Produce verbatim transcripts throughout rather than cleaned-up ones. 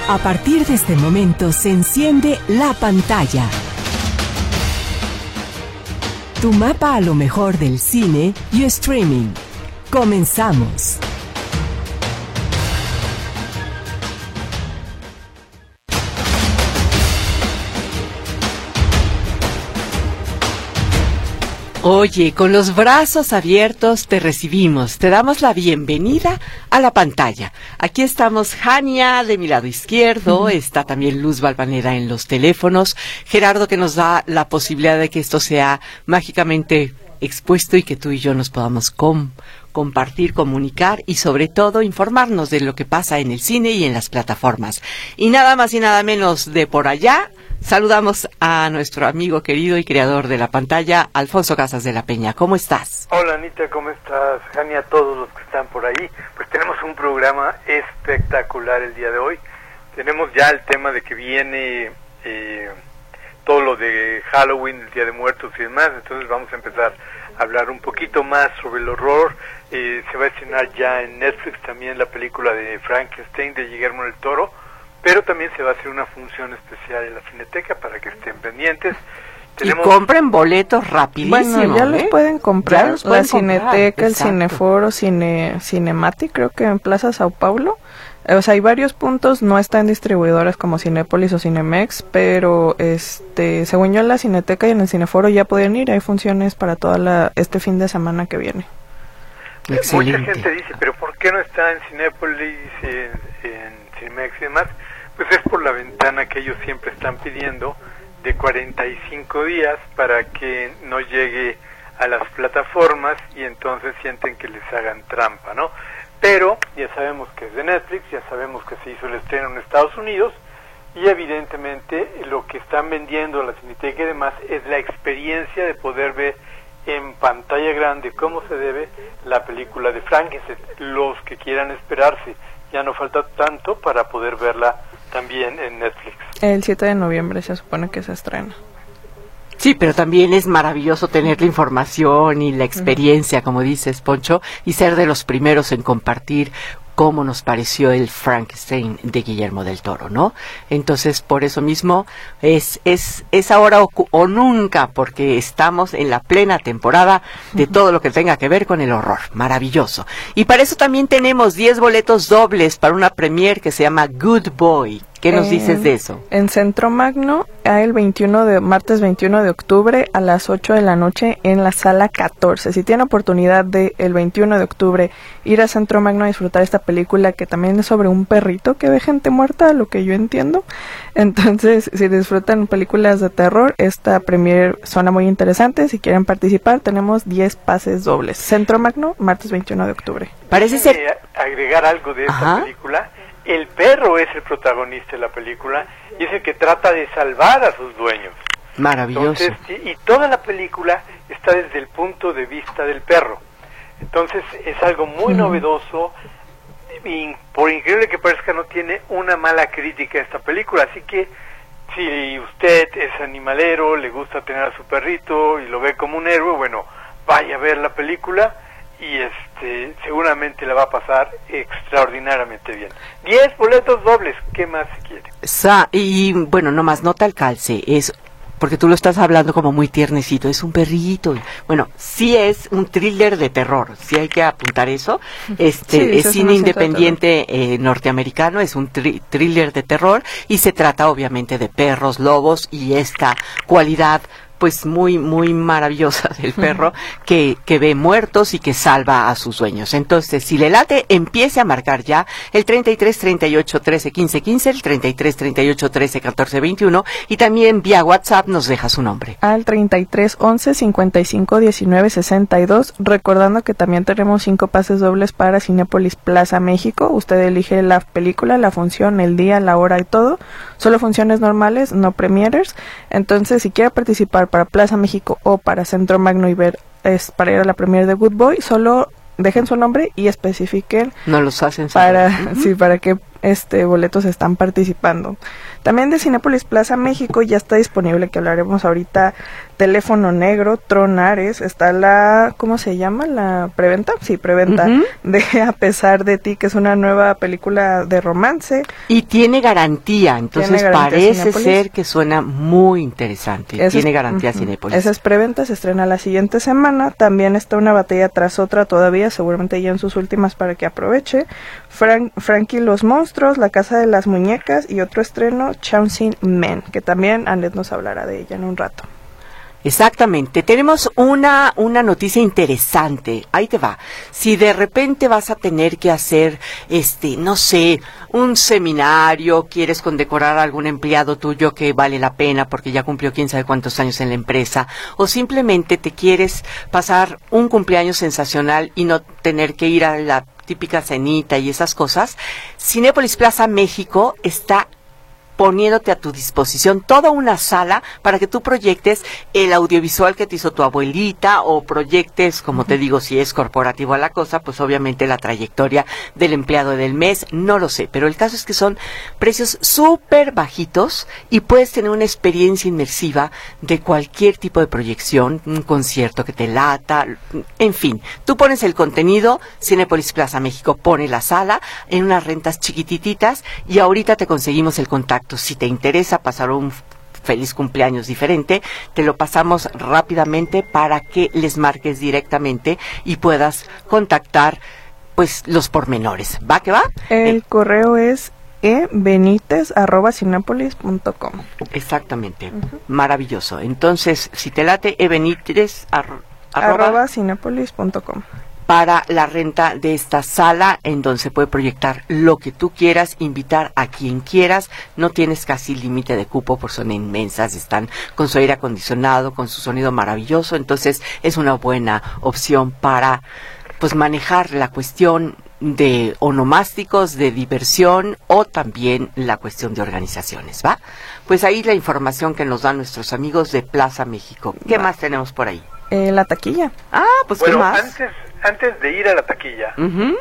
A partir de este momento se enciende la pantalla. Tu mapa a lo mejor del cine y streaming. Comenzamos. Oye, con los brazos abiertos te recibimos, te damos la bienvenida a la pantalla. Aquí estamos Jania de mi lado izquierdo, uh-huh. Está también Luz Valvanera en los teléfonos, Gerardo que nos da la posibilidad de que esto sea mágicamente expuesto y que tú y yo nos podamos com- compartir, comunicar y sobre todo informarnos de lo que pasa en el cine y en las plataformas. Y nada más y nada menos de por allá, saludamos a nuestro amigo querido y creador de la pantalla, Alfonso Casas de la Peña. ¿Cómo estás? Hola Anita, ¿cómo estás? Jania, a todos los que están por ahí. Pues tenemos un programa espectacular el día de hoy. Tenemos ya el tema de que viene eh, todo lo de Halloween, el Día de Muertos y demás. Entonces vamos a empezar a hablar un poquito más sobre el horror. Eh, se va a estrenar ya en Netflix también la película de Frankenstein de Guillermo del Toro. Pero también se va a hacer una función especial en la Cineteca para que estén pendientes. Tenemos... Y compren boletos rapidísimo. Bueno, ya ¿eh? los pueden comprar. Los pueden la Cineteca, comprar, el Cineforo, Cine, Cinematic, creo que en Plaza Sao Paulo. O sea, hay varios puntos, no está en distribuidoras como Cinépolis o Cinemex, pero este, según yo en la Cineteca y en el Cineforo ya pueden ir, hay funciones para toda la este fin de semana que viene. Excelente. Mucha gente dice, pero ¿por qué no está en Cinépolis, en, en Cinemex y demás? Pues es por la ventana que ellos siempre están pidiendo de cuarenta y cinco días para que no llegue a las plataformas y entonces sienten que les hagan trampa, ¿no? Pero ya sabemos que es de Netflix, ya sabemos que se hizo el estreno en Estados Unidos y evidentemente lo que están vendiendo la Cineteca y demás es la experiencia de poder ver en pantalla grande cómo se debe la película de Frankenstein. Los que quieran esperarse, ya no falta tanto para poder verla también en Netflix. El siete de noviembre se supone que se estrena. Sí, pero también es maravilloso tener la información y la experiencia, uh-huh. como dices, Poncho, y ser de los primeros en compartir cómo nos pareció el Frankenstein de Guillermo del Toro, ¿no? Entonces, por eso mismo, es es es ahora o, o nunca, porque estamos en la plena temporada de todo lo que tenga que ver con el horror. Maravilloso. Y para eso también tenemos diez boletos dobles para una premiere que se llama Good Boy. ¿Qué nos eh, dices de eso? En Centro Magno, el veintiuno de martes veintiuno de octubre a las ocho de la noche en la sala catorce. Si tiene oportunidad de el veintiuno de octubre ir a Centro Magno a disfrutar esta película que también es sobre un perrito que ve gente muerta, lo que yo entiendo. Entonces, si disfrutan películas de terror, esta premier suena muy interesante. Si quieren participar, tenemos diez pases dobles. Centro Magno, martes veintiuno de octubre. Parece ser eh, agregar algo de esta Ajá. película. El perro es el protagonista de la película y es el que trata de salvar a sus dueños. Maravilloso. Entonces, y, y toda la película está desde el punto de vista del perro. Entonces es algo muy mm. novedoso y por increíble que parezca no tiene una mala crítica esta película. Así que si usted es animalero, le gusta tener a su perrito y lo ve como un héroe, bueno, vaya a ver la película y este seguramente la va a pasar extraordinariamente bien. diez boletos dobles, ¿qué más se quiere? Sa- y bueno, nomás nota el calce, es porque tú lo estás hablando como muy tiernecito, es un perrito. Bueno, sí es un thriller de terror, sí hay que apuntar eso. Este sí, es cine independiente eh, norteamericano, es un tri- thriller de terror y se trata obviamente de perros, lobos y esta cualidad pues muy muy maravillosa del perro que, que ve muertos y que salva a sus dueños. Entonces, si le late, empiece a marcar ya el treinta y tres, treinta y ocho, trece, quince, quince, el treinta y tres, treinta y ocho, trece, catorce, veintiuno y también vía WhatsApp nos deja su nombre. Al treinta y tres, once, cincuenta y cinco, diecinueve, sesenta y dos, recordando que también tenemos cinco pases dobles para Cinépolis Plaza México. Usted elige la película, la función, el día, la hora y todo. Solo funciones normales, no premieres. Entonces, si quiere participar para Plaza México o para Centro Magno y ver es para ir a la premier de Good Boy, solo dejen su nombre y especifiquen no los hacen para uh-huh. sí para qué este boletos están participando. También de Cinépolis Plaza México ya está disponible, que hablaremos ahorita, Teléfono Negro, Tron Ares, está la, ¿cómo se llama? La preventa, sí, preventa, uh-huh. de A Pesar de Ti, que es una nueva película de romance. Y tiene garantía, entonces tiene garantía parece Cinépolis. Ser que suena muy interesante, esa tiene es, garantía uh-huh. Cinépolis. Esa es preventa, se estrena la siguiente semana, también está Una batalla tras otra todavía, seguramente ya en sus últimas para que aproveche, Frank, Frankie los monstruos, La casa de las muñecas y otro estreno, Chasing Men, que también Anet nos hablará de ella en un rato. Exactamente, tenemos una una noticia interesante, ahí te va. Si de repente vas a tener que hacer, este, no sé, un seminario, quieres condecorar a algún empleado tuyo que vale la pena porque ya cumplió quién sabe cuántos años en la empresa, o simplemente te quieres pasar un cumpleaños sensacional y no tener que ir a la típica cenita y esas cosas, Cinépolis Plaza México está poniéndote a tu disposición toda una sala para que tú proyectes el audiovisual que te hizo tu abuelita o proyectes, como te digo, si es corporativo a la cosa, pues obviamente la trayectoria del empleado del mes, no lo sé, pero el caso es que son precios súper bajitos y puedes tener una experiencia inmersiva de cualquier tipo de proyección, un concierto que te lata, en fin, tú pones el contenido, Cinépolis Plaza México pone la sala en unas rentas chiquitititas y ahorita te conseguimos el contacto. Si te interesa pasar un feliz cumpleaños diferente, te lo pasamos rápidamente para que les marques directamente y puedas contactar pues los pormenores. ¿Va que va? El eh, correo es e benítez arroba cinépolis punto com. Exactamente, uh-huh. Maravilloso. Entonces, si te late, ebenítez arroba, arroba cinépolis punto com. Para la renta de esta sala en donde se puede proyectar lo que tú quieras, invitar a quien quieras, no tienes casi límite de cupo porque son inmensas, están con su aire acondicionado, con su sonido maravilloso, entonces es una buena opción para pues manejar la cuestión de onomásticos, de diversión o también la cuestión de organizaciones, ¿va? Pues ahí la información que nos dan nuestros amigos de Plaza México. ¿Qué Va. más tenemos por ahí? Eh, la taquilla. Ah, pues bueno, ¿qué más? Antes, antes de ir a la taquilla, uh-huh.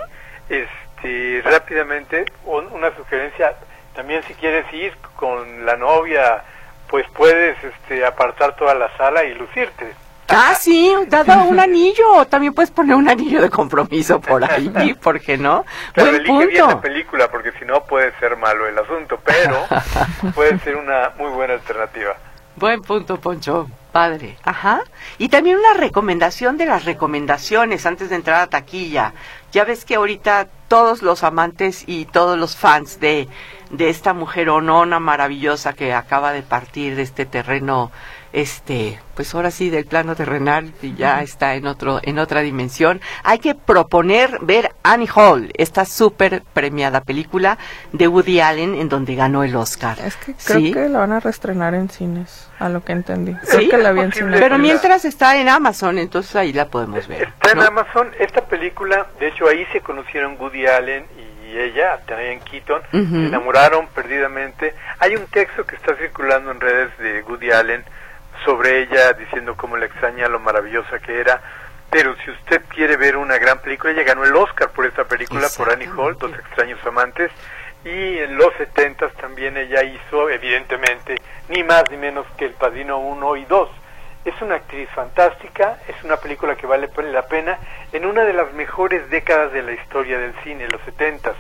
este, rápidamente, un, una sugerencia, también si quieres ir con la novia, pues puedes este, apartar toda la sala y lucirte. Ah, sí, dado un anillo, también puedes poner un anillo de compromiso por ahí, ¿por qué no? Pero Buen elige punto. bien la película, porque si no puede ser malo el asunto, pero puede ser una muy buena alternativa. Buen punto, Poncho. Padre. Ajá. Y también una recomendación de las recomendaciones antes de entrar a taquilla. Ya ves que ahorita todos los amantes y todos los fans de, de esta mujeronona maravillosa que acaba de partir de este terreno, este, pues ahora sí del plano terrenal y ya uh-huh. está en otro, en otra dimensión. Hay que proponer ver Annie Hall, esta súper premiada película de Woody Allen en donde ganó el Oscar. Es que creo ¿Sí? que la van a reestrenar en cines, a lo que entendí. ¿Sí? Creo que la vi en cines. Pero mientras está en Amazon, entonces ahí la podemos ver. Está ¿no? en Amazon, esta película, de hecho ahí se conocieron Woody Allen y ella, Diane Keaton, uh-huh. se enamoraron perdidamente. Hay un texto que está circulando en redes de Woody Allen sobre ella, diciendo cómo la extraña, lo maravillosa que era. Pero si usted quiere ver una gran película, ella ganó el Oscar por esta película, por Annie Hall, Dos extraños amantes, y en los setentas también ella hizo, evidentemente, ni más ni menos que El Padrino uno y dos. Es una actriz fantástica, es una película que vale la pena en una de las mejores décadas de la historia del cine, los setentas,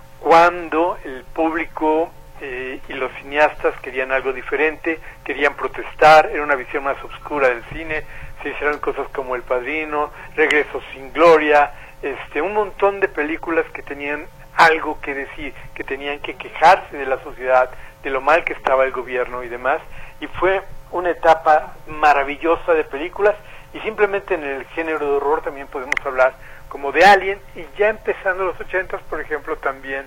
cuando el público eh, y los cineastas querían algo diferente, querían protestar, era una visión más oscura del cine, se hicieron cosas como El Padrino, Regreso sin Gloria, este, un montón de películas que tenían algo que decir, que tenían que quejarse de la sociedad, de lo mal que estaba el gobierno y demás, y fue una etapa maravillosa de películas, y simplemente en el género de horror también podemos hablar como de Alien, y ya empezando los ochentas, por ejemplo, también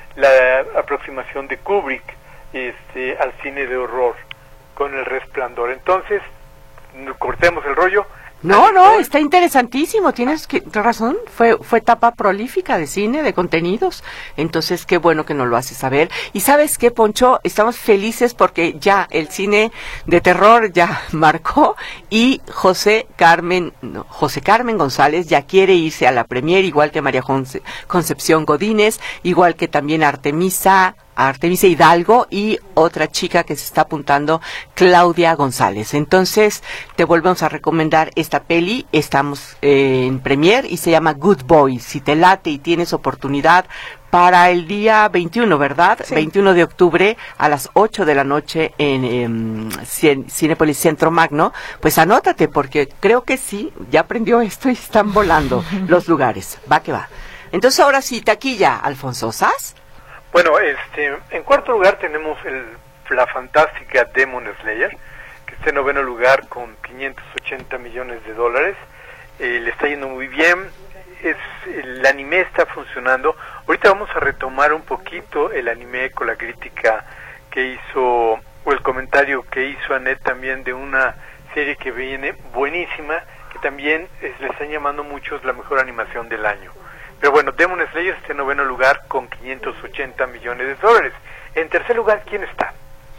la aproximación de Kubrick este, al cine de horror con El Resplandor. Entonces, cortemos el rollo, No, no, está interesantísimo, tienes que, razón, fue fue etapa prolífica de cine, de contenidos, entonces qué bueno que nos lo haces saber. Y ¿sabes qué, Poncho? Estamos felices porque ya el cine de terror ya marcó y José Carmen, no, José Carmen González ya quiere irse a la premier, igual que María Conce- Concepción Godínez, igual que también Artemisa, Artemisa Hidalgo y otra chica que se está apuntando, Claudia González. Entonces, te volvemos a recomendar esta peli, estamos eh, en premier y se llama Good Boy. Si te late y tienes oportunidad para el día veintiuno, ¿verdad? Sí. veintiuno de octubre a las ocho de la noche en eh, Cinépolis Centro Magno, pues anótate porque creo que sí, ya aprendió esto y están volando los lugares. Va que va. Entonces, ahora sí, taquilla, Alfonso Sas. Bueno, este, en cuarto lugar tenemos el, la fantástica Demon Slayer, que está en noveno lugar con quinientos ochenta millones de dólares. Eh, le está yendo muy bien, es, el anime está funcionando. Ahorita vamos a retomar un poquito el anime con la crítica que hizo, o el comentario que hizo Anet también de una serie que viene buenísima, que también es, le están llamando muchos la mejor animación del año. Pero bueno, Demon Slayer está en noveno lugar con quinientos ochenta millones de dólares. En tercer lugar, ¿quién está?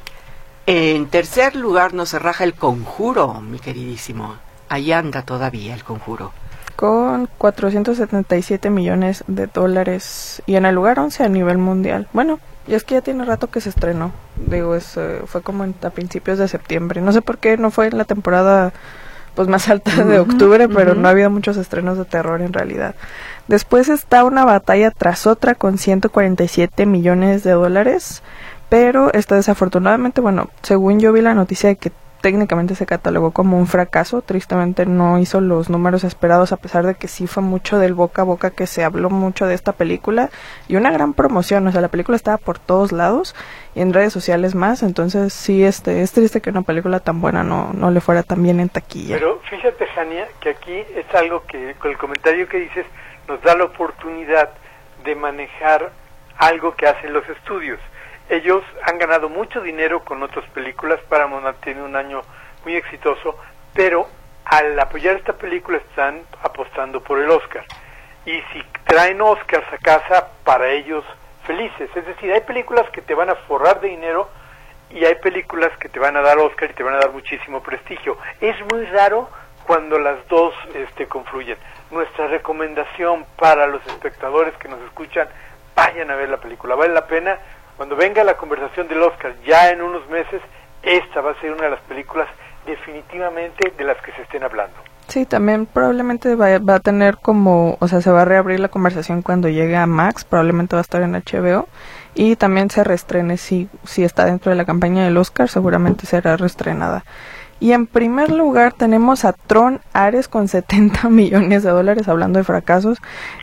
En tercer lugar nos raja El Conjuro, mi queridísimo. Ahí anda todavía El Conjuro. Con cuatrocientos setenta y siete millones de dólares. Y en el lugar once a nivel mundial. Bueno, y es que ya tiene rato que se estrenó. Digo, es, eh, fue como en, a principios de septiembre. No sé por qué no fue en la temporada pues más alta de octubre, uh-huh, pero uh-huh. no ha habido muchos estrenos de terror en realidad. Después está Una batalla tras otra con ciento cuarenta y siete millones de dólares, pero esta desafortunadamente, bueno, según yo vi la noticia de que técnicamente se catalogó como un fracaso, tristemente no hizo los números esperados, a pesar de que sí fue mucho del boca a boca, que se habló mucho de esta película y una gran promoción, o sea, la película estaba por todos lados y en redes sociales más, entonces sí, este es triste que una película tan buena no, no le fuera tan bien en taquilla. Pero fíjate, Jania, que aquí es algo que con el comentario que dices nos da la oportunidad de manejar algo que hacen los estudios. Ellos han ganado mucho dinero con otras películas, Paramount ha tenido un año muy exitoso, pero al apoyar esta película están apostando por el Oscar. Y si traen Oscars a casa, para ellos felices. Es decir, hay películas que te van a forrar de dinero y hay películas que te van a dar Oscar y te van a dar muchísimo prestigio. Es muy raro cuando las dos este, confluyen. Nuestra recomendación para los espectadores que nos escuchan, vayan a ver la película, vale la pena. Cuando venga la conversación del Oscar, ya en unos meses, esta va a ser una de las películas definitivamente de las que se estén hablando. Sí, también probablemente va, va a tener como, o sea, se va a reabrir la conversación cuando llegue a Max, probablemente va a estar en H B O, y también se reestrene, si, si está dentro de la campaña del Oscar, seguramente será reestrenada. Y en primer lugar tenemos a Tron Ares con setenta millones de dólares, hablando de fracasos.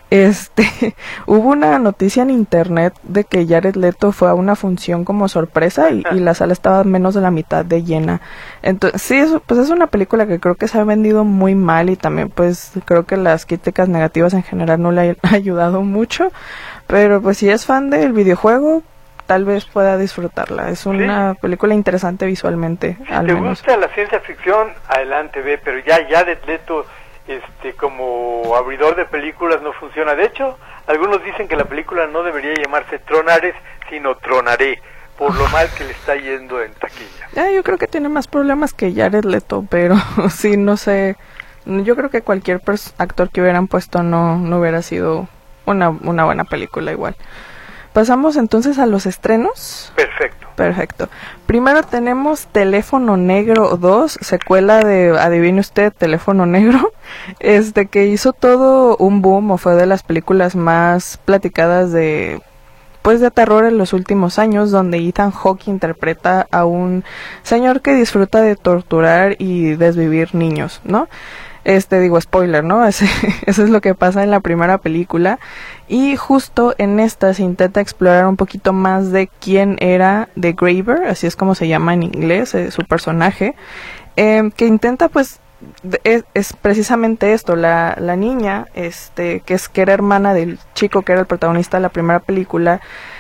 Este, hubo una noticia en internet de que Jared Leto fue a una función como sorpresa y, y la sala estaba menos de la mitad de llena. Entonces, sí, eso, pues es una película que creo que se ha vendido muy mal y también pues creo que las críticas negativas en general no le han ayudado mucho. Pero pues si es fan del videojuego, tal vez pueda disfrutarla. Es una ¿Sí? película interesante visualmente, si al te menos. gusta la ciencia ficción, adelante ve, pero ya Jared Leto este como abridor de películas no funciona. De hecho, algunos dicen que la película no debería llamarse Tronares, sino Tronaré, por lo mal que le está yendo en taquilla. Ah, yo creo que tiene más problemas que Jared Leto, pero sí, no sé. Yo creo que cualquier pers- actor que hubieran puesto no, no hubiera sido una, una buena película igual. Pasamos entonces a los estrenos. Perfecto. Perfecto. Primero tenemos Teléfono Negro dos, secuela de, adivine usted, Teléfono Negro, este que hizo todo un boom, o fue de las películas más platicadas de, pues de terror en los últimos años, donde Ethan Hawke interpreta a un señor que disfruta de torturar y desvivir niños, ¿no? Este, digo, spoiler, ¿no? Ese, eso es lo que pasa en la primera película. Y justo en esta se intenta explorar un poquito más de quién era The Graver, así es como se llama en inglés, eh, su personaje, eh, que intenta, pues, es, es precisamente esto, la, la niña, este, que es que era hermana del chico que era el protagonista de la primera película,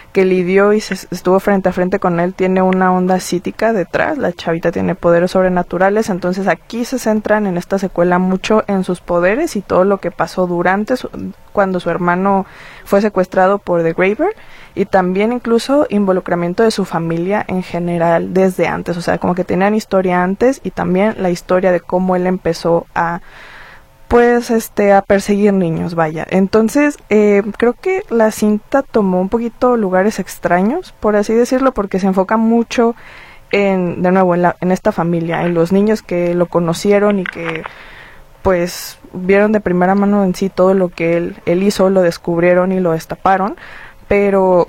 que lidió y se estuvo frente a frente con él tiene una onda psíquica detrás. La chavita tiene poderes sobrenaturales, entonces aquí se centran en esta secuela mucho en sus poderes y todo lo que pasó durante su, cuando su hermano fue secuestrado por The Graver, y también incluso involucramiento de su familia en general desde antes, o sea, como que tenían historia antes y también la historia de cómo él empezó a pues este a perseguir niños, vaya. Entonces eh, creo que la cinta tomó un poquito lugares extraños, por así decirlo, porque se enfoca mucho en, de nuevo, en, la, en esta familia, en los niños que lo conocieron y que pues vieron de primera mano en sí todo lo que él, él hizo, lo descubrieron y lo destaparon, pero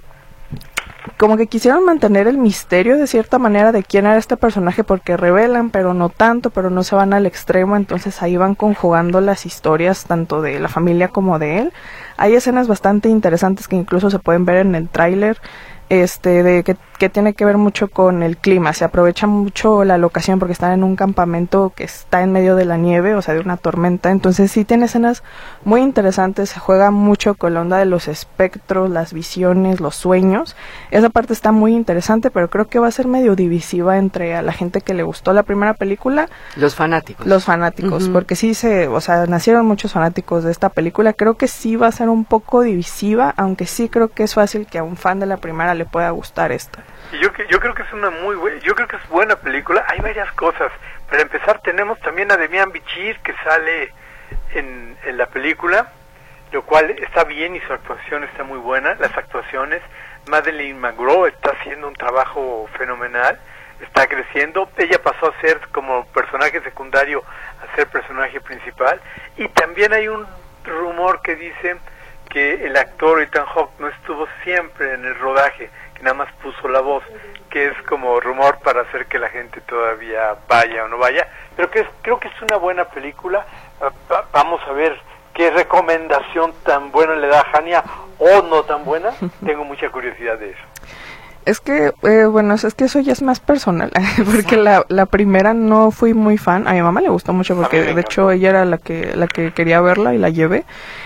como que quisieron mantener el misterio de cierta manera de quién era este personaje, porque revelan, pero no tanto, pero no se van al extremo, entonces ahí van conjugando las historias tanto de la familia como de él. Hay escenas bastante interesantes que incluso se pueden ver en el tráiler, este de que, que tiene que ver mucho con el clima. Se aprovecha mucho la locación porque están en un campamento que está en medio de la nieve, o sea, de una tormenta, entonces sí tiene escenas muy interesantes. Se juega mucho con la onda de los espectros, las visiones, los sueños. Esa parte está muy interesante, pero creo que va a ser medio divisiva entre a la gente que le gustó la primera película, los fanáticos los fanáticos, uh-huh. porque sí se, o sea, nacieron muchos fanáticos de esta película. Creo que sí va a ser un poco divisiva, aunque sí creo que es fácil que a un fan de la primera le pueda gustar esta. Yo, yo creo que es una muy buena, yo creo que es buena película. Hay varias cosas. Para empezar, tenemos también a Demian Bichir, que sale en, en la película, lo cual está bien y su actuación está muy buena. Las actuaciones, Madeleine McGraw está haciendo un trabajo fenomenal, está creciendo. Ella pasó a ser como personaje secundario a ser personaje principal. Y también hay un rumor que dice que el actor Ethan Hawke no estuvo siempre en el rodaje, que nada más puso la voz, que es como rumor para hacer que la gente todavía vaya o no vaya, pero que es, creo que es una buena película. Va, vamos a ver qué recomendación tan buena le da Jania, o no tan buena. Tengo mucha curiosidad de eso. Es que, eh, bueno, es que eso ya es más personal, porque la, la primera no fui muy fan. A mi mamá le gustó mucho porque de hecho ella era la que la que quería verla y la llevé.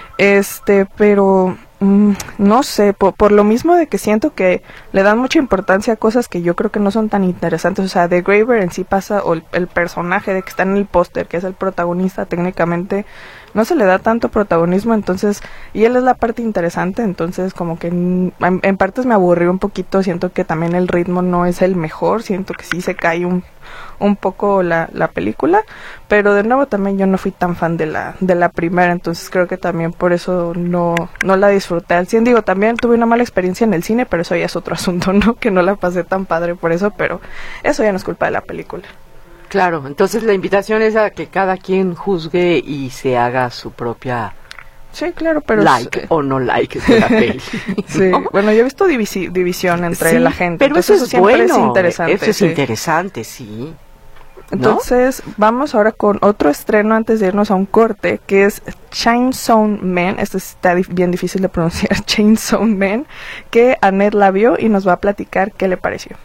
Este, pero mm, no sé, por, por lo mismo de que siento que le dan mucha importancia a cosas que yo creo que no son tan interesantes. O sea, The Graver en sí pasa, o el, el personaje de que está en el póster, que es el protagonista, técnicamente no se le da tanto protagonismo, entonces, y él es la parte interesante, entonces como que en, en partes me aburrió un poquito. Siento que también el ritmo no es el mejor, siento que sí se cae un un poco la, la película, pero de nuevo también yo no fui tan fan de la de la primera, entonces creo que también por eso no no la disfruté al cien. Digo, también tuve una mala experiencia en el cine, pero eso ya es otro asunto, ¿no? Que no la pasé tan padre por eso, pero eso ya no es culpa de la película. Claro, entonces la invitación es a que cada quien juzgue y se haga su propia sí, claro, pero like es... o no like de la peli. Sí, ¿no? Bueno, yo he visto divisi- división entre sí, la gente, pero eso, eso es bueno, es interesante. Eso es sí. interesante, sí. Entonces, ¿no? Vamos ahora con otro estreno antes de irnos a un corte, que es Chainsaw Man. Esto está di- bien difícil de pronunciar, Chainsaw Man, que Anet la vio y nos va a platicar qué le pareció.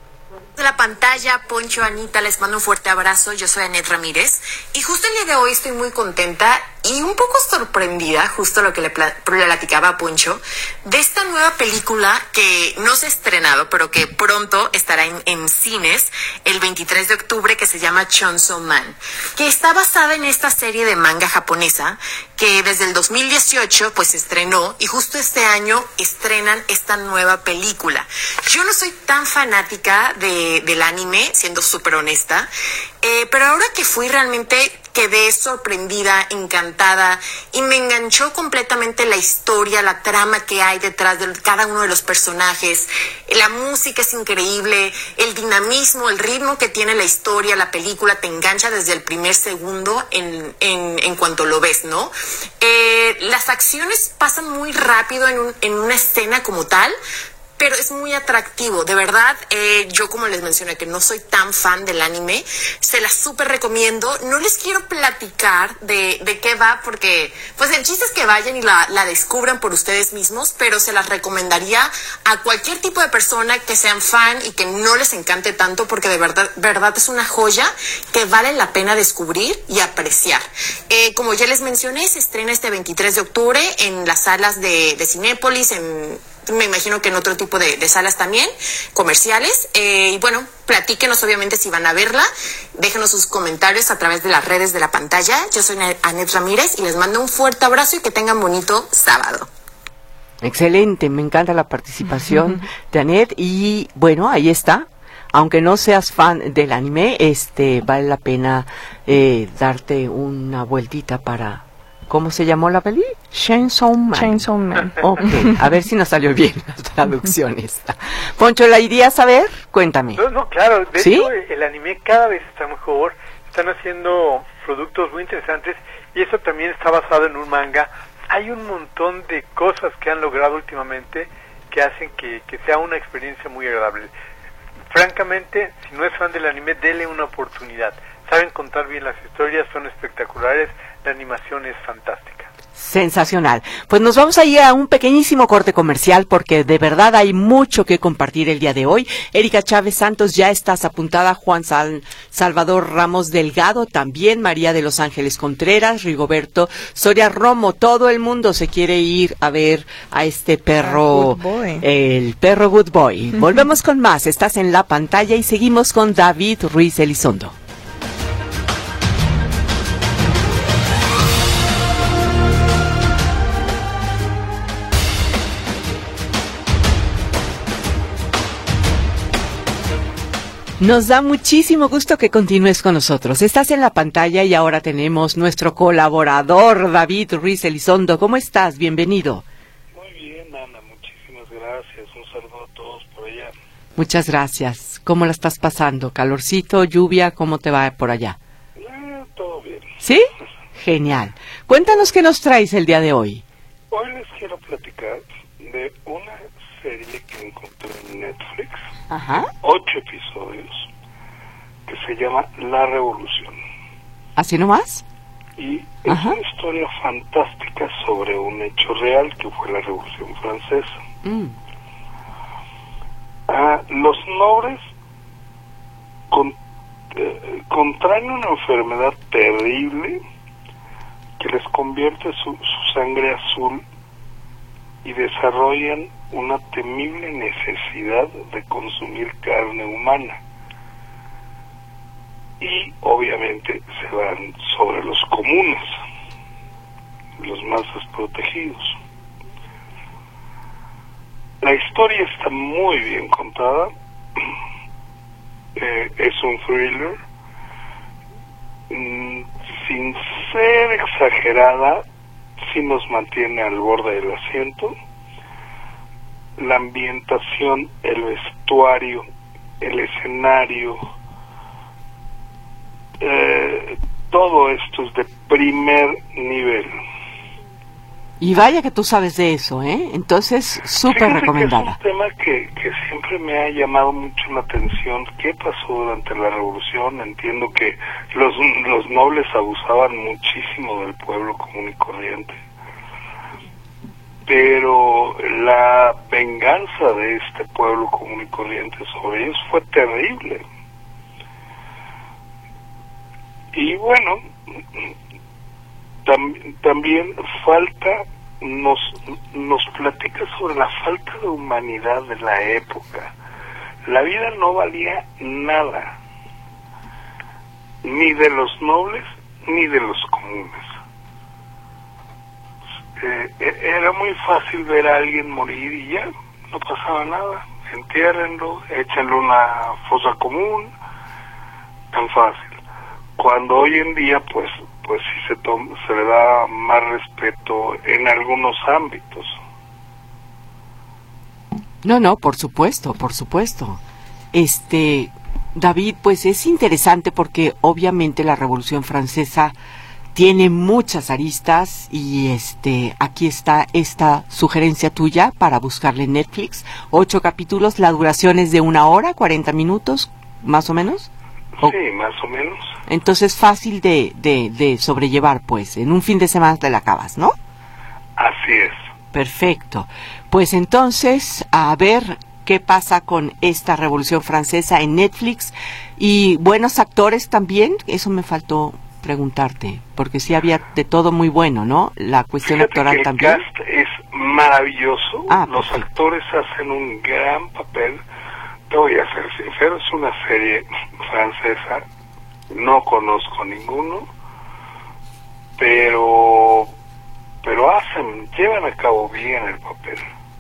De la pantalla, Poncho, Anita, les mando un fuerte abrazo. Yo soy Anet Ramírez y justo el día de hoy estoy muy contenta y un poco sorprendida, justo lo que le, pla- le platicaba a Poncho, de esta nueva película que no se ha estrenado, pero que pronto estará en, en cines el veintitrés de octubre, que se llama Chainsaw Man, que está basada en esta serie de manga japonesa que desde el dos mil dieciocho pues se estrenó y justo este año estrenan esta nueva película. Yo no soy tan fanática de, del anime, siendo súper honesta, eh, pero ahora que fui realmente quedé sorprendida, encantada, y me enganchó completamente la historia, la trama que hay detrás de cada uno de los personajes. La música es increíble, el dinamismo, el ritmo que tiene la historia, la película te engancha desde el primer segundo en, en, en cuanto lo ves, ¿no? Eh, las acciones pasan muy rápido en, un, en una escena como tal, pero es muy atractivo, de verdad. Eh, yo, como les mencioné, que no soy tan fan del anime, se las súper recomiendo. No les quiero platicar de, de qué va, porque pues el chiste es que vayan y la, la descubran por ustedes mismos, pero se las recomendaría a cualquier tipo de persona que sean fan y que no les encante tanto, porque de verdad, verdad es una joya que vale la pena descubrir y apreciar. Eh, como ya les mencioné, se estrena este veintitrés de octubre en las salas de, de Cinépolis, en me imagino que en otro tipo de, de salas también, comerciales. Eh, y bueno, platíquenos obviamente si van a verla, déjenos sus comentarios a través de las redes de la pantalla. Yo soy Anet Ramírez y les mando un fuerte abrazo y que tengan bonito sábado. Excelente, me encanta la participación de Anet y bueno, ahí está. Aunque no seas fan del anime, este vale la pena eh, darte una vueltita para... ¿Cómo se llamó la peli? Chainsaw Man. Chainsaw Man. Ok, a ver si nos salió bien la traducción esta. Poncho, ¿la irías a ver? Cuéntame. No, no, claro. De ¿Sí? hecho, el anime cada vez está mejor. Están haciendo productos muy interesantes y eso también está basado en un manga. Hay un montón de cosas que han logrado últimamente que hacen que, que sea una experiencia muy agradable. Francamente, si no es fan del anime, dele una oportunidad. Saben contar bien las historias, son espectaculares, la animación es fantástica. Sensacional. Pues nos vamos a ir a un pequeñísimo corte comercial porque de verdad hay mucho que compartir el día de hoy. Erika Chávez Santos, ya estás apuntada. Juan Sal Salvador Ramos Delgado también. María de Los Ángeles Contreras, Rigoberto Soria Romo. Todo el mundo se quiere ir a ver a este perro, el perro Good Boy. Volvemos con más. Estás en la pantalla y seguimos con David Ruiz Elizondo. Nos da muchísimo gusto que continúes con nosotros. Estás en la pantalla y ahora tenemos nuestro colaborador, David Ruiz Elizondo. ¿Cómo estás? Bienvenido. Muy bien, Ana. Muchísimas gracias. Un saludo a todos por allá. Muchas gracias. ¿Cómo la estás pasando? ¿Calorcito, lluvia? ¿Cómo te va por allá? Eh, todo bien. ¿Sí? Genial. Cuéntanos qué nos traes el día de hoy. Hoy les quiero platicar de una serie que encontré en Netflix. Ajá. Ocho episodios que se llama La Revolución. ¿Así nomás? Y es Ajá. una historia fantástica sobre un hecho real que fue la Revolución Francesa. Mm. Ah, los nobles con, eh, contraen una enfermedad terrible que les convierte su, su sangre azul y desarrollan una temible necesidad de consumir carne humana. Y obviamente se van sobre los comunes, los más desprotegidos. La historia está muy bien contada, eh, es un thriller, mm, sin ser exagerada, sí nos mantiene al borde del asiento. La ambientación, el vestuario, el escenario, eh, todo esto es de primer nivel. Y vaya que tú sabes de eso, ¿eh? Entonces, súper recomendada. Es un tema que, que siempre me ha llamado mucho la atención. ¿Qué pasó durante la Revolución? Entiendo que los, los nobles abusaban muchísimo del pueblo común y corriente. Pero la venganza de este pueblo común y corriente sobre ellos fue terrible. Y bueno, tam, también falta, nos, nos platica sobre la falta de humanidad de la época. La vida no valía nada, ni de los nobles ni de los comunes. Eh, era muy fácil ver a alguien morir y ya, no pasaba nada. Entiérrenlo, échenlo una fosa común, tan fácil. Cuando hoy en día, pues, pues sí se, toma, se le da más respeto en algunos ámbitos. No, no, por supuesto, por supuesto. Este, David, pues es interesante porque obviamente la Revolución Francesa tiene muchas aristas y este aquí está esta sugerencia tuya para buscarle en Netflix. Ocho capítulos, la duración es de una hora, cuarenta minutos, más o menos. ¿O? Sí, más o menos. Entonces fácil de, de, de sobrellevar, pues. En un fin de semana te la acabas, ¿no? Así es. Perfecto. Pues entonces, a ver qué pasa con esta Revolución Francesa en Netflix. Y buenos actores también, eso me faltó preguntarte, porque sí había de todo muy bueno, ¿no? La cuestión Fíjate actoral que el también. cast es maravilloso. Ah, los perfecto. actores hacen un gran papel. Te voy a ser sincero, es una serie francesa, no conozco ninguno, pero pero hacen, llevan a cabo bien el papel.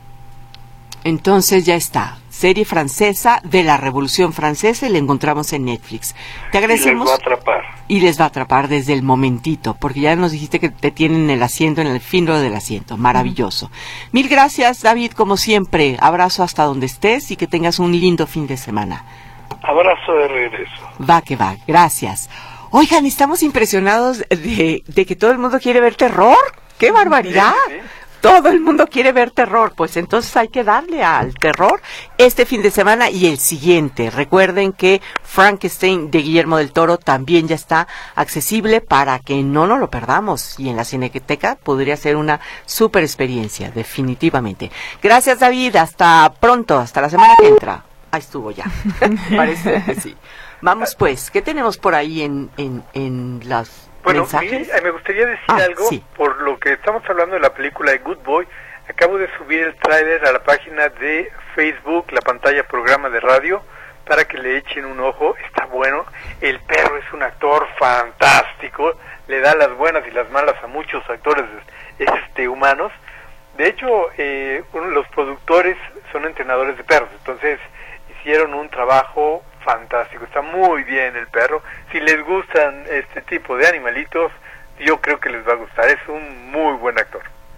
Entonces ya está, serie francesa de la Revolución Francesa y la encontramos en Netflix. Te agradecemos. Y les va a atrapar. Y les va a atrapar desde el momentito, porque ya nos dijiste que te tienen el asiento, en el filo del asiento. Maravilloso. Uh-huh. Mil gracias, David, como siempre. Abrazo hasta donde estés y que tengas un lindo fin de semana. Abrazo de regreso. Va que va, gracias. Oigan, estamos impresionados de, de que todo el mundo quiere ver terror. ¡Qué barbaridad! Sí, sí. Todo el mundo quiere ver terror, pues entonces hay que darle al terror este fin de semana y el siguiente. Recuerden que Frankenstein de Guillermo del Toro también ya está accesible para que no nos lo perdamos. Y en la Cineteca podría ser una super experiencia, definitivamente. Gracias, David. Hasta pronto, hasta la semana que entra. Ahí estuvo ya. Parece que sí. Vamos pues, ¿qué tenemos por ahí en, en, en las... Bueno, mi, me gustaría decir ah, algo, sí. Por lo que estamos hablando de la película de Good Boy. Acabo de subir el tráiler a la página de Facebook, la pantalla programa de radio, para que le echen un ojo. Está bueno. El perro es un actor fantástico, le da las buenas y las malas a muchos actores este, humanos. De hecho, eh, uno, los productores son entrenadores de perros, entonces hicieron un trabajo fantástico. Está muy bien el perro. Si les gustan este tipo de animalitos, yo creo que les va a gustar. Es un muy buen actor.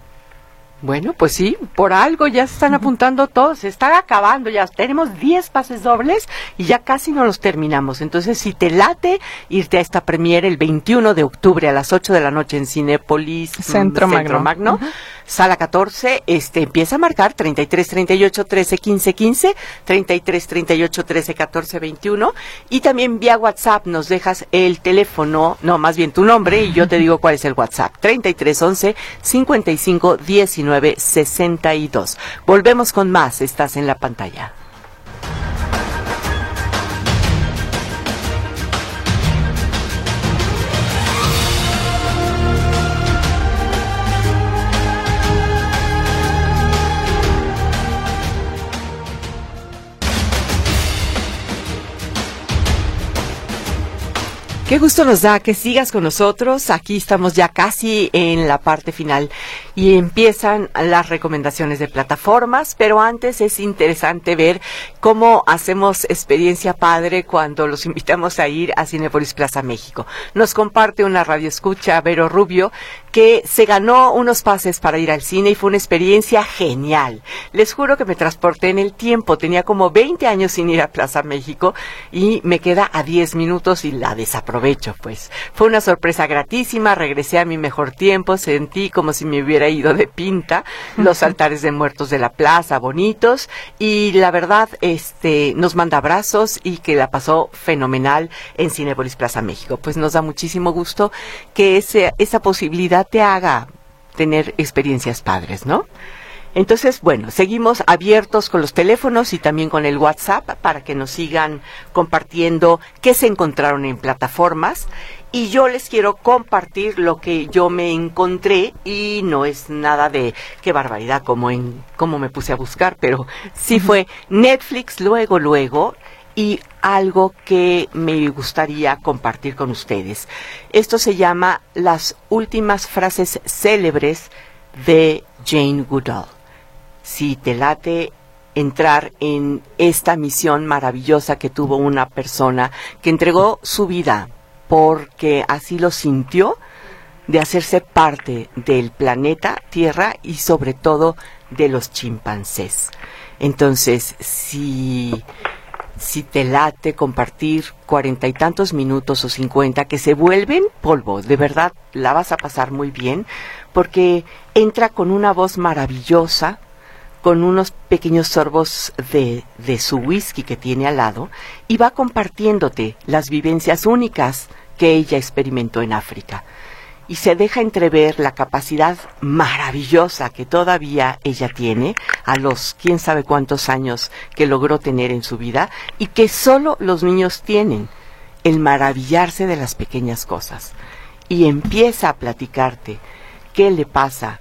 Bueno, pues sí, por algo ya se están apuntando todos, se está acabando, ya tenemos diez pases dobles y ya casi no los terminamos. Entonces, si te late irte a esta premiere el veintiuno de octubre a las ocho de la noche en Cinépolis Centro, Centro Magno, Magno uh-huh. Sala catorce, este empieza a marcar treinta y tres, treinta y ocho, trece, quince, quince, treinta y tres, treinta y ocho, trece, catorce, veintiuno, y también vía WhatsApp nos dejas el teléfono, no, más bien tu nombre y yo te digo cuál es el WhatsApp, treinta y tres, once, cincuenta y cinco, diecinueve, sesenta y dos. Volvemos con más, estás en la pantalla. Qué gusto nos da que sigas con nosotros. Aquí estamos ya casi en la parte final y empiezan las recomendaciones de plataformas, pero antes es interesante ver cómo hacemos experiencia padre cuando los invitamos a ir a Cinépolis Plaza México. Nos comparte una radioescucha, Vero Rubio, que se ganó unos pases para ir al cine y fue una experiencia genial. Les juro que me transporté en el tiempo. Tenía como veinte años sin ir a Plaza México y me queda a diez minutos y la desaprovecho. Aprovecho, pues. Fue una sorpresa gratísima, regresé a mi mejor tiempo, sentí como si me hubiera ido de pinta, los altares de muertos de la plaza, bonitos, y la verdad, este, nos manda abrazos y que la pasó fenomenal en Cinépolis Plaza México. Pues nos da muchísimo gusto que ese, esa posibilidad te haga tener experiencias padres, ¿no? Entonces, bueno, seguimos abiertos con los teléfonos y también con el WhatsApp para que nos sigan compartiendo qué se encontraron en plataformas. Y yo les quiero compartir lo que yo me encontré y no es nada de qué barbaridad como en cómo me puse a buscar, pero sí fue Netflix luego, luego, y algo que me gustaría compartir con ustedes. Esto se llama Las últimas frases célebres de Jane Goodall. Si te late entrar en esta misión maravillosa que tuvo una persona que entregó su vida porque así lo sintió, de hacerse parte del planeta Tierra y sobre todo de los chimpancés. Entonces, si, si te late compartir cuarenta y tantos minutos o cincuenta que se vuelven polvo, de verdad la vas a pasar muy bien porque entra con una voz maravillosa, con unos pequeños sorbos de, de su whisky que tiene al lado, y va compartiéndote las vivencias únicas que ella experimentó en África. Y se deja entrever la capacidad maravillosa que todavía ella tiene, a los quién sabe cuántos años que logró tener en su vida, y que solo los niños tienen, el maravillarse de las pequeñas cosas. Y empieza a platicarte qué le pasa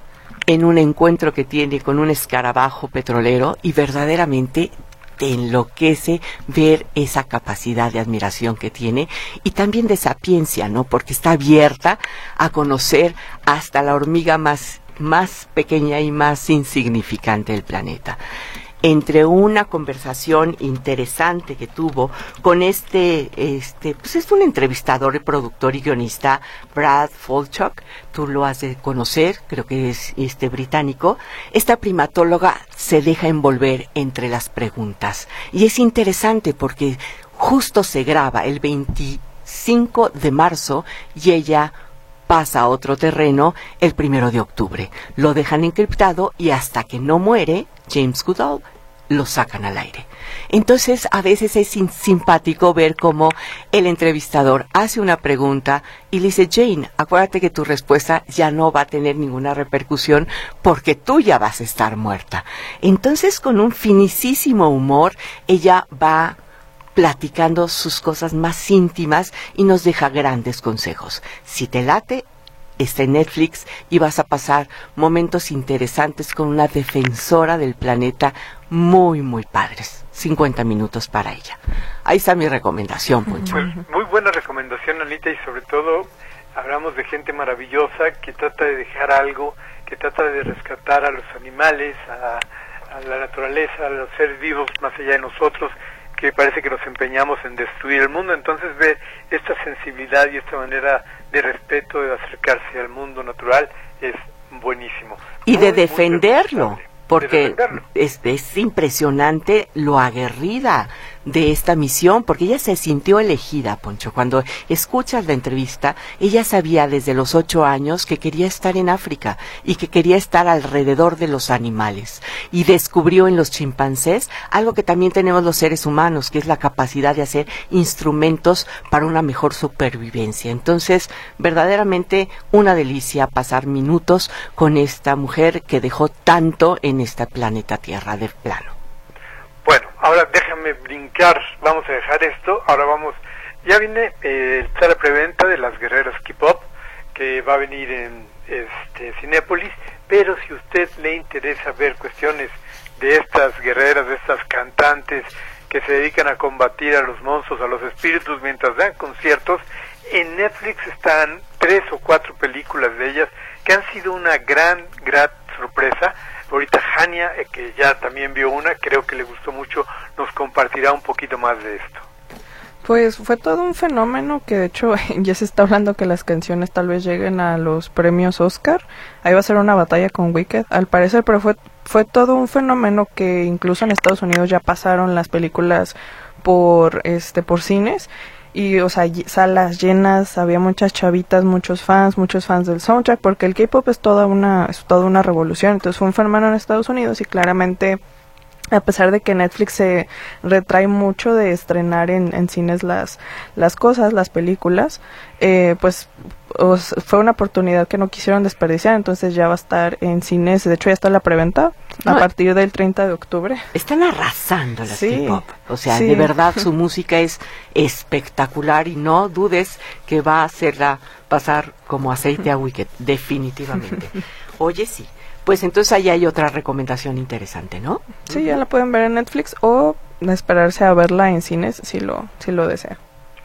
en un encuentro que tiene con un escarabajo petrolero y verdaderamente te enloquece ver esa capacidad de admiración que tiene y también de sapiencia, ¿no? Porque está abierta a conocer hasta la hormiga más, más pequeña y más insignificante del planeta. Entre una conversación interesante que tuvo con este, este, pues es un entrevistador, productor y guionista, Brad Falchuk, tú lo has de conocer, creo que es este británico. Esta primatóloga se deja envolver entre las preguntas y es interesante porque justo se graba el veinticinco de marzo y ella pasa a otro terreno el primero de octubre. Lo dejan encriptado y hasta que no muere James Goodall lo sacan al aire. Entonces a veces es simpático ver cómo el entrevistador hace una pregunta y le dice: Jane, acuérdate que tu respuesta ya no va a tener ninguna repercusión porque tú ya vas a estar muerta. Entonces, con un finísimo humor, ella va platicando sus cosas más íntimas y nos deja grandes consejos. Si te late, está en Netflix y vas a pasar momentos interesantes con una defensora del planeta muy, muy padres. cincuenta minutos para ella. Ahí está mi recomendación, Poncho. Pues muy buena recomendación, Anita, y sobre todo hablamos de gente maravillosa que trata de dejar algo, que trata de rescatar a los animales, a, a la naturaleza, a los seres vivos más allá de nosotros, que parece que nos empeñamos en destruir el mundo. Entonces ver esta sensibilidad y esta manera de respeto, de acercarse al mundo natural, es buenísimo. Y muy, de defenderlo, porque de defenderlo. Es, es impresionante lo aguerrida de esta misión, porque ella se sintió elegida, Poncho. Cuando escuchas la entrevista, ella sabía desde los ocho años que quería estar en África y que quería estar alrededor de los animales. Y descubrió en los chimpancés algo que también tenemos los seres humanos, que es la capacidad de hacer instrumentos para una mejor supervivencia. Entonces, verdaderamente una delicia pasar minutos con esta mujer que dejó tanto en este planeta Tierra de plano. Bueno, ahora déjame brincar, vamos a dejar esto, ahora vamos, ya viene, eh, está la preventa de Las Guerreras K-Pop, que va a venir en este, Cinépolis, pero si a usted le interesa ver cuestiones de estas guerreras, de estas cantantes que se dedican a combatir a los monstruos, a los espíritus mientras dan conciertos, en Netflix están tres o cuatro películas de ellas que han sido una gran, gran sorpresa. Ahorita Jania, eh, que ya también vio una, creo que le gustó mucho, nos compartirá un poquito más de esto. Pues fue todo un fenómeno que de hecho ya se está hablando que las canciones tal vez lleguen a los premios Oscar. Ahí va a ser una batalla con Wicked, al parecer, pero fue fue todo un fenómeno que incluso en Estados Unidos ya pasaron las películas por este por cines. Y, o sea, salas llenas, había muchas chavitas, muchos fans, muchos fans del soundtrack, porque el K-pop es toda una, es toda una revolución. Entonces fue un fenómeno en Estados Unidos y claramente, a pesar de que Netflix se retrae mucho de estrenar en, en cines las, las cosas, las películas, eh, pues os, fue una oportunidad que no quisieron desperdiciar, entonces ya va a estar en cines, de hecho ya está en la preventa a no, partir del treinta de octubre. Están arrasando las sí, K-pop, o sea, sí. de verdad su música es espectacular y no dudes que va a hacerla pasar como aceite a Wicked, definitivamente. Oye, sí. Pues entonces ahí hay otra recomendación interesante, ¿no? Sí, ya la pueden ver en Netflix o esperarse a verla en cines si lo si lo desean.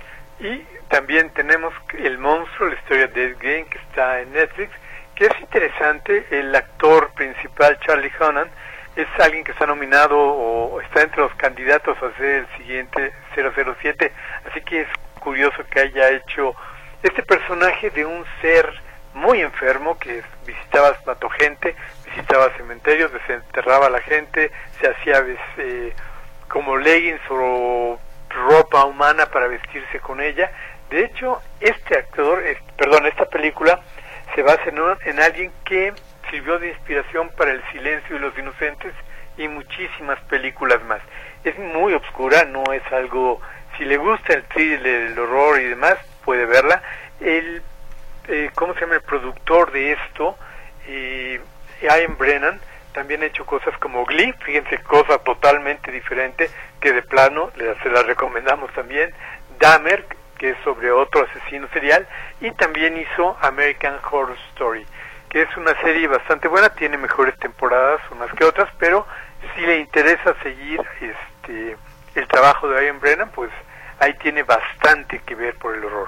Y también tenemos El Monstruo, la historia de Ed Gein, que está en Netflix, que es interesante. El actor principal, Charlie Hunnam, es alguien que está nominado o está entre los candidatos a ser el siguiente cero cero siete, así que es curioso que haya hecho este personaje de un ser muy enfermo que visitaba, mató gente, visitaba cementerios, desenterraba a la gente, se hacía eh, como leggings o ropa humana para vestirse con ella. De hecho, este actor, eh, perdón, esta película se basa en, un, en alguien que sirvió de inspiración para El Silencio de los Inocentes y muchísimas películas más. Es muy oscura, no es algo, si le gusta el thriller, el horror y demás, puede verla. El Eh, ¿cómo se llama? El productor de esto, eh, Ian Brennan, también ha hecho cosas como Glee, fíjense, cosa totalmente diferente, que de plano le, se la recomendamos también. Dahmer, que es sobre otro asesino serial, y también hizo American Horror Story. que es una serie bastante buena, tiene mejores temporadas unas que otras, pero si le interesa seguir este el trabajo de Ian Brennan, pues ahí tiene bastante que ver por el horror.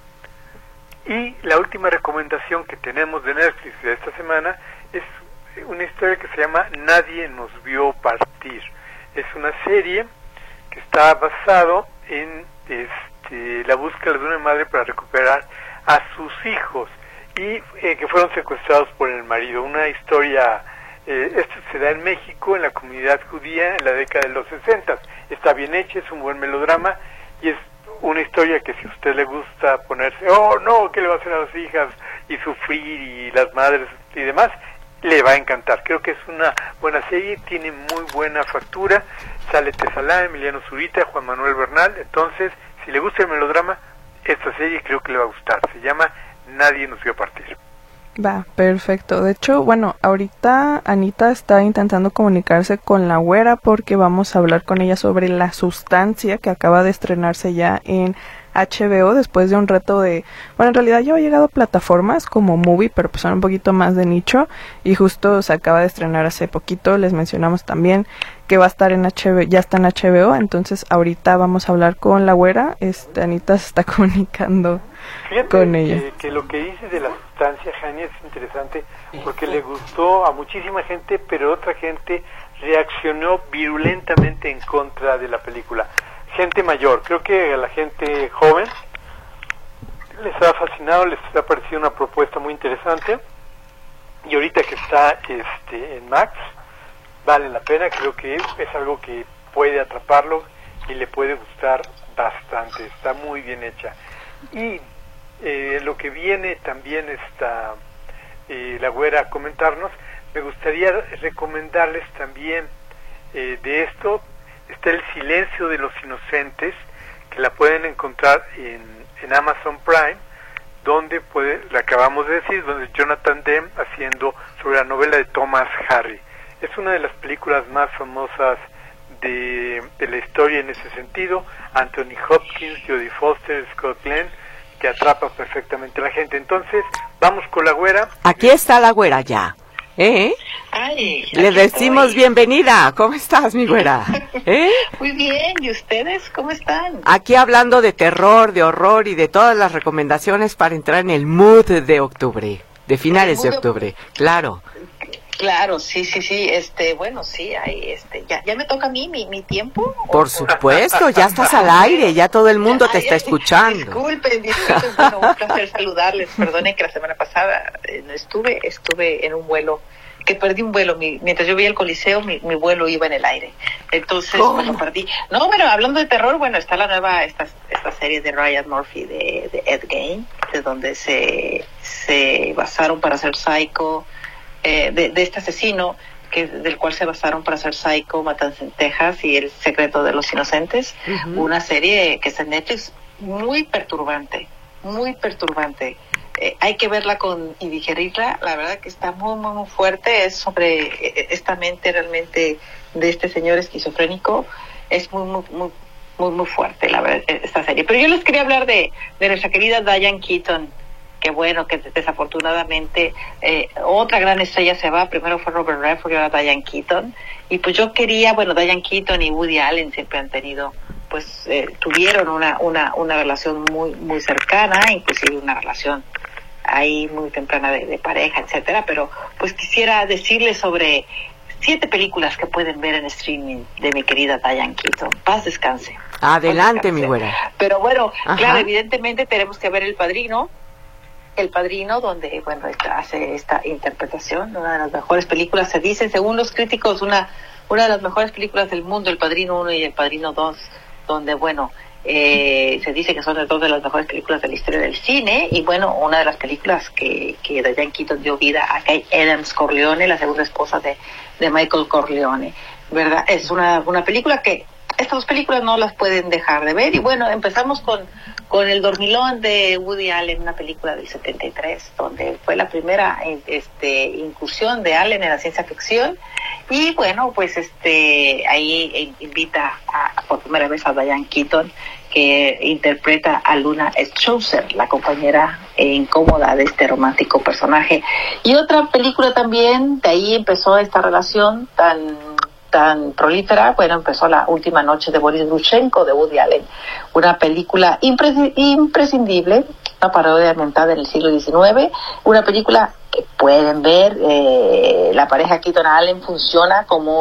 Y la última recomendación que tenemos de Netflix de esta semana es una historia que se llama Nadie nos vio partir. Es una serie que está basado en este, la búsqueda de una madre para recuperar a sus hijos y eh, que fueron secuestrados por el marido. Una historia, eh, esto se da en México, en la comunidad judía, en la década de los sesenta. Está bien hecha, es un buen melodrama y es una historia que si a usted le gusta ponerse, oh no, ¿qué le va a hacer a las hijas? Y sufrir y las madres y demás, le va a encantar. Creo que es una buena serie, tiene muy buena factura, sale Tesalá, Emiliano Zurita, Juan Manuel Bernal. Entonces, si le gusta el melodrama, esta serie creo que le va a gustar. Se llama Nadie nos vio partir. Va, perfecto. De hecho, bueno, ahorita Anita está intentando comunicarse con la güera porque vamos a hablar con ella sobre La Sustancia, que acaba de estrenarse ya en H B O después de un reto de... Bueno, en realidad ya ha llegado a plataformas como Movie, pero pues son un poquito más de nicho, y justo se acaba de estrenar hace poquito. Les mencionamos también que va a estar en H B O, ya está en H B O, entonces ahorita vamos a hablar con la güera. Este, Anita se está comunicando Fíjate con ella. Que, que lo que dice de La Sustancia, Jani, es interesante porque le gustó a muchísima gente, pero otra gente reaccionó virulentamente en contra de la película. Gente mayor, creo que a la gente joven les ha fascinado, les ha parecido una propuesta muy interesante, y ahorita que está este en Max, vale la pena. Creo que es, es algo que puede atraparlo y le puede gustar bastante, está muy bien hecha. Y eh, lo que viene también está eh, la güera a comentarnos. Me gustaría recomendarles también eh, de esto. Está El Silencio de los Inocentes, que la pueden encontrar en, en Amazon Prime, donde puede, la acabamos de decir, donde Jonathan Demme haciendo sobre la novela de Thomas Hardy. Es una de las películas más famosas de, de la historia en ese sentido. Anthony Hopkins, Jodie Foster, Scott Glenn, que atrapa perfectamente a la gente. Entonces, vamos con la güera. Aquí está la güera ya. ¿Eh? Ay, Le decimos estoy. Bienvenida. ¿Cómo estás, mi güera? ¿Eh? Muy bien, ¿y ustedes cómo están? Aquí hablando de terror, de horror y de todas las recomendaciones para entrar en el mood de octubre, de finales de octubre, claro. Claro, sí, sí, sí, este, bueno, sí, hay, este, ya, ya me toca a mí mi, mi tiempo. Por supuesto, ya estás al aire, ya todo el mundo te está escuchando. Disculpen, disculpen, bueno, un placer saludarles. Perdonen que la semana pasada eh, no estuve, estuve en un vuelo, que perdí un vuelo, mi, mientras yo veía el Coliseo, mi, mi vuelo iba en el aire, entonces oh. bueno, perdí. No, bueno, hablando de terror, bueno, está la nueva, esta, esta serie de Ryan Murphy de, de Ed Gein, de donde se, se basaron para hacer Psycho. Eh, de, de este asesino que del cual se basaron para hacer Psycho, Matanza en Texas y El Secreto de los Inocentes. Uh-huh. Una serie que está en Netflix muy perturbante, muy perturbante. Eh, hay que verla con y digerirla. La verdad que está muy, muy, muy fuerte. Es sobre eh, esta mente realmente de este señor esquizofrénico. Es muy, muy, muy, muy, muy fuerte, la verdad, esta serie. Pero yo les quería hablar de, de nuestra querida Diane Keaton. Que bueno, que desafortunadamente eh, otra gran estrella se va. Primero fue Robert Redford y ahora Diane Keaton. Y pues yo quería, bueno, Diane Keaton y Woody Allen siempre han tenido, pues eh, tuvieron una, una, una relación muy, muy cercana, inclusive una relación ahí muy temprana de, de pareja, etcétera. Pero pues quisiera decirles sobre siete películas que pueden ver en streaming de mi querida Diane Keaton. Paz descanse. Adelante, Paz descanse. Mi güera. Pero bueno, ajá. Claro, evidentemente tenemos que ver El Padrino. El Padrino, donde, bueno, hace esta interpretación, una de las mejores películas, se dice, según los críticos, una una de las mejores películas del mundo, El Padrino uno y El Padrino dos, donde, bueno, eh, se dice que son dos de las mejores películas de la historia del cine, y, bueno, una de las películas que, que Diane Keaton dio vida a Kay Adams Corleone, la segunda esposa de, de Michael Corleone, ¿verdad? Es una, una película que estas dos películas no las pueden dejar de ver. Y bueno, empezamos con, con El Dormilón de Woody Allen, una película del setenta y tres, donde fue la primera este, incursión de Allen en la ciencia ficción. Y bueno, pues este ahí invita a, por primera vez a Diane Keaton, que interpreta a Luna Strousser, la compañera incómoda de este romántico personaje. Y otra película también, de ahí empezó esta relación tan tan prolífera, bueno, empezó La última noche de Boris Grushenko, de Woody Allen, una película impres- imprescindible, una parodia ambientada en el siglo diecinueve, una película que pueden ver, eh, la pareja Keaton-Allen funciona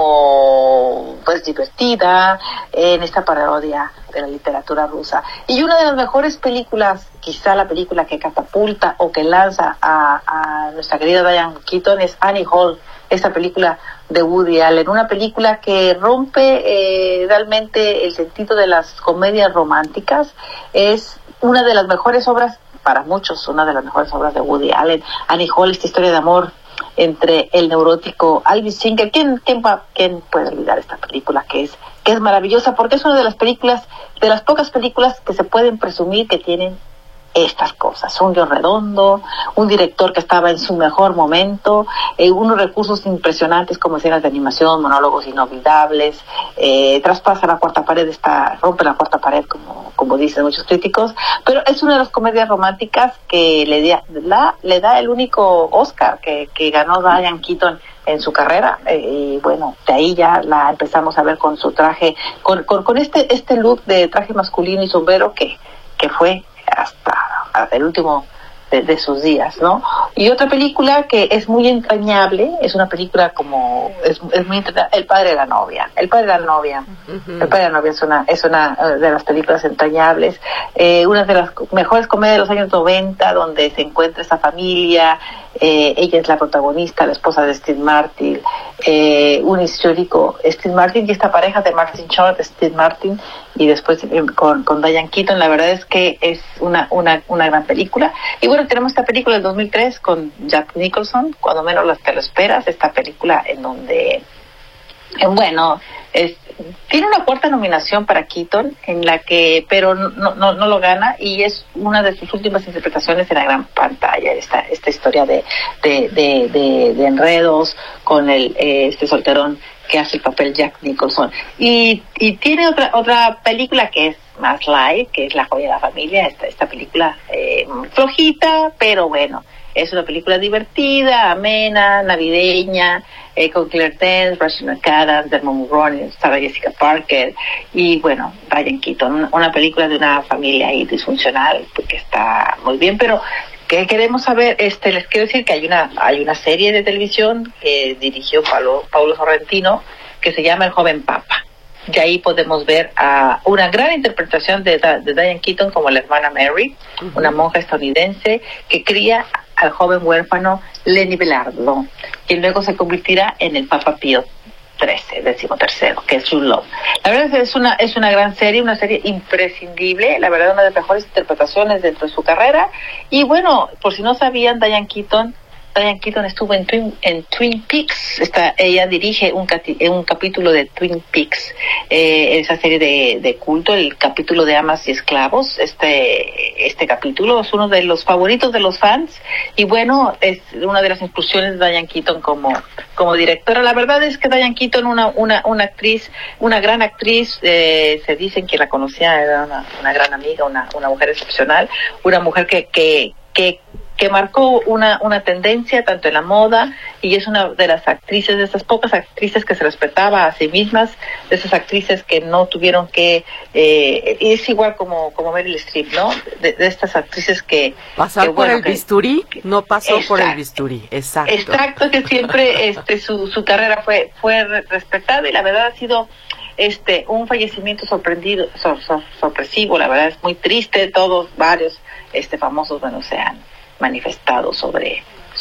como pues divertida en esta parodia de la literatura rusa. Y una de las mejores películas, quizá la película que catapulta o que lanza a, a nuestra querida Diane Keaton, es Annie Hall, esta película de Woody Allen, una película que rompe eh, realmente el sentido de las comedias románticas. Es una de las mejores obras, para muchos, una de las mejores obras de Woody Allen. Annie Hall, esta historia de amor entre el neurótico Alvin Singer. ¿Quién, quién, va, quién puede olvidar esta película que es, que es maravillosa? Porque es una de las películas, de las pocas películas que se pueden presumir que tienen estas cosas: un guión redondo, un director que estaba en su mejor momento, eh, unos recursos impresionantes como escenas de animación, monólogos inolvidables, eh, traspasa la cuarta pared, está, rompe la cuarta pared como, como dicen muchos críticos, pero es una de las comedias románticas que le, da, la, le da el único Oscar que, que ganó Diane Keaton en su carrera, eh, y bueno, de ahí ya la empezamos a ver con su traje, con, con, con este, este look de traje masculino y sombrero que, que fue hasta el último de, de sus días, ¿no? Y otra película que es muy entrañable, es una película como, es, es muy entrañable, El padre de la novia, El padre de la novia, uh-huh. El padre de la novia es una, es una de las películas entrañables, eh, una de las mejores comedias de los años noventa, donde se encuentra esa familia, eh, ella es la protagonista, la esposa de Steve Martin, eh, un histórico Steve Martin, y esta pareja de Martin Short, Steve Martin, y después eh, con, con Diane Keaton. La verdad es que es una, una, una gran película. Y bueno, tenemos esta película del dos mil tres con Jack Nicholson, cuando menos las te lo esperas, esta película en donde, eh, bueno, es, tiene una cuarta nominación para Keaton, en la que, pero no, no, no lo gana, y es una de sus últimas interpretaciones en la gran pantalla, esta, esta historia de, de, de, de, de enredos con el, eh, este solterón que hace el papel Jack Nicholson. Y, y tiene otra, otra película que es más light, que es La joya de la familia, esta, esta película eh, flojita, pero bueno, es una película divertida, amena, navideña, eh, con Claire Danes, Rachel McAdams, Dermot Mulroney, Sarah Jessica Parker, y bueno, Diane Keaton, una película de una familia ahí disfuncional, que está muy bien. Pero ¿qué queremos saber? Este, les quiero decir que hay una, hay una serie de televisión que dirigió Paulo, Paulo Sorrentino, que se llama El joven papa. Y ahí podemos ver a una gran interpretación de, de Diane Keaton como la hermana Mary, uh-huh. una monja estadounidense que cría al joven huérfano Lenny Belardo, quien luego se convertirá en el Papa Pío trece, décimo tercero, que es Jude Law. La verdad es que es una, es una gran serie, una serie imprescindible, la verdad una de las mejores interpretaciones dentro de su carrera. Y bueno, por si no sabían, Diane Keaton, Diane Keaton estuvo en Twin, en Twin Peaks. Está, ella dirige un, cati, un capítulo de Twin Peaks, eh, esa serie de, de culto, el capítulo de Amas y Esclavos. Este, este capítulo es uno de los favoritos de los fans, y bueno, es una de las inclusiones de Diane Keaton como, como directora. La verdad es que Diane Keaton, una, una, una actriz, una gran actriz, eh, se dicen que la conocía, era una, una gran amiga, una, una mujer excepcional, una mujer que, que, que que marcó una, una tendencia tanto en la moda, y es una de las actrices, de esas pocas actrices que se respetaba a sí mismas, de esas actrices que no tuvieron que, eh, es igual como, como Meryl Streep, ¿no? De, de estas actrices que... Pasar que, por bueno, el que, bisturí, no pasó exacto, por el bisturí, exacto. Exacto, que siempre este, su, su carrera fue, fue respetada, y la verdad ha sido... Este, un fallecimiento sorprendido, sor, sor, sorpresivo, la verdad es muy triste. Todos, varios este, famosos, bueno, se han manifestado sobre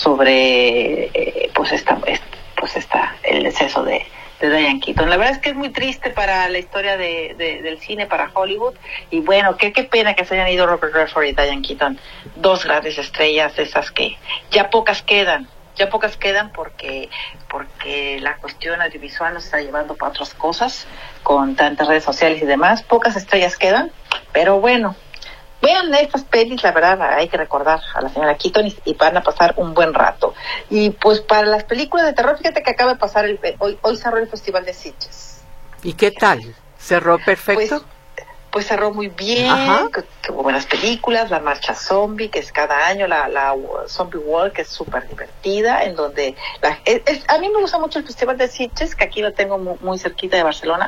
sobre eh, pues esta pues esta el deceso de, de Diane Keaton. La verdad es que es muy triste para la historia de, de del cine, para Hollywood, y bueno, qué qué pena que se hayan ido Robert Redford y Diane Keaton, dos grandes estrellas, esas que ya pocas quedan. Ya pocas quedan porque porque la cuestión audiovisual nos está llevando para otras cosas, con tantas redes sociales y demás. Pocas estrellas quedan, pero bueno, Vean estas pelis, la verdad, hay que recordar a la señora Keaton y, y van a pasar un buen rato. Y pues para las películas de terror, fíjate que acaba de pasar, el, hoy, hoy cerró el Festival de Sitges. ¿Y qué tal? ¿Cerró perfecto? Pues, pues cerró muy bien, que, que hubo buenas películas, la marcha zombie, que es cada año, la, la Zombie World, que es súper divertida, en donde, la, es, es, a mí me gusta mucho el Festival de Sitges, que aquí lo tengo muy, muy cerquita de Barcelona,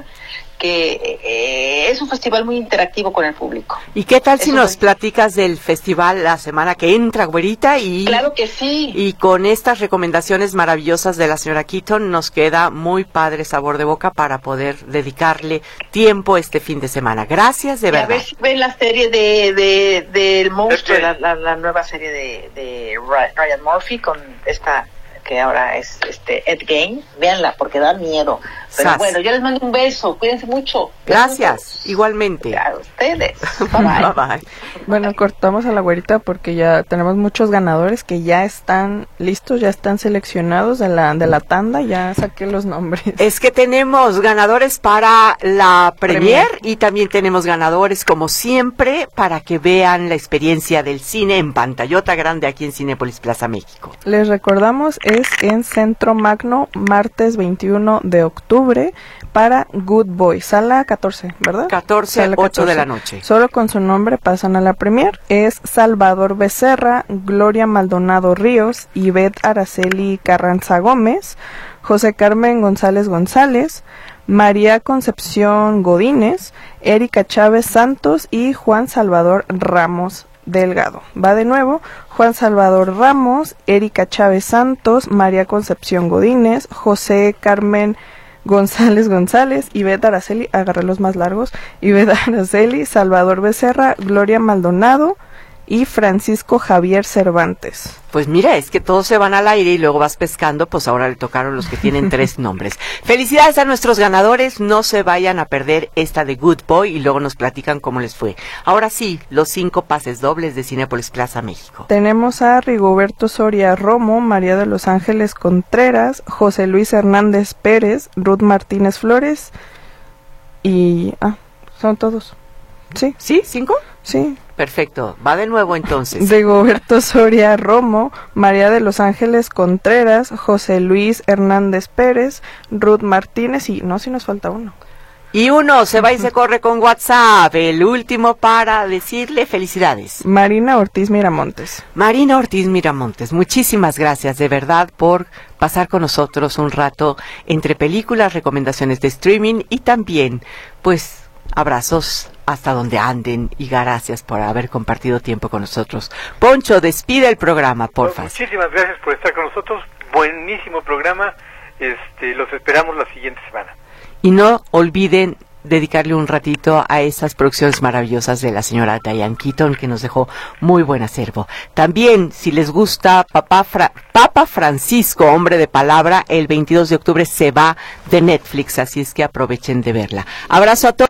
que eh, es un festival muy interactivo con el público. ¿Y qué tal si Eso nos es... platicas del festival la semana que entra, güerita? Y, claro que sí. Y con estas recomendaciones maravillosas de la señora Keaton nos queda muy padre sabor de boca para poder dedicarle tiempo este fin de semana. Gracias, de y verdad. A ver si ven la serie de, de, de El Monstruo, la, la, la nueva serie de, de Ryan Murphy con esta... que ahora es este Ed Gein, véanla porque da miedo. Pero Sas. Bueno, yo les mando un beso, cuídense mucho. Gracias, Besos. Igualmente. A ustedes. Bye bye. Bye bye. Bueno, cortamos a la güerita porque ya tenemos muchos ganadores que ya están listos, ya están seleccionados de la de la tanda, ya saqué los nombres. Es que tenemos ganadores para la premier, premier y también tenemos ganadores, como siempre, para que vean la experiencia del cine en pantallota grande aquí en Cinépolis Plaza México. Les recordamos, es en Centro Magno, martes veintiuno de octubre, para Good Boy, sala catorce, ¿verdad? catorce, Sala ocho de la noche. Solo con su nombre pasan a la premier. Es Salvador Becerra, Gloria Maldonado Ríos, Ivette Araceli Carranza Gómez, José Carmen González González, María Concepción Godínez, Erika Chávez Santos y Juan Salvador Ramos Delgado. Va de nuevo: Juan Salvador Ramos, Erika Chávez Santos, María Concepción Godínez, José Carmen González González, Ivette Araceli, agarré los más largos, Ivette Araceli, Salvador Becerra, Gloria Maldonado y Francisco Javier Cervantes. Pues mira, es que todos se van al aire y luego vas pescando, pues ahora le tocaron los que tienen tres nombres. Felicidades a nuestros ganadores, no se vayan a perder esta de Good Boy y luego nos platican cómo les fue. Ahora sí, los cinco pases dobles de Cinépolis Plaza México. Tenemos a Rigoberto Soria Romo, María de los Ángeles Contreras, José Luis Hernández Pérez, Ruth Martínez Flores y... ah, son todos. Sí. ¿Sí? ¿Cinco? Sí. Perfecto, va de nuevo entonces. Rigoberto Soria Romo, María de los Ángeles Contreras, José Luis Hernández Pérez, Ruth Martínez y no, si nos falta uno. Y uno se va y se corre con WhatsApp, el último para decirle felicidades. Marina Ortiz Miramontes. Marina Ortiz Miramontes, muchísimas gracias de verdad por pasar con nosotros un rato entre películas, recomendaciones de streaming y también, pues, abrazos hasta donde anden y gracias por haber compartido tiempo con nosotros. Poncho, despide el programa, porfa. Pues muchísimas gracias por estar con nosotros. Buenísimo programa. Este, los esperamos la siguiente semana. Y no olviden dedicarle un ratito a esas producciones maravillosas de la señora Diane Keaton, que nos dejó muy buen acervo. También, si les gusta Papa, Fra- Papa Francisco, hombre de palabra, el veintidós de octubre se va de Netflix, así es que aprovechen de verla. Abrazo a todos.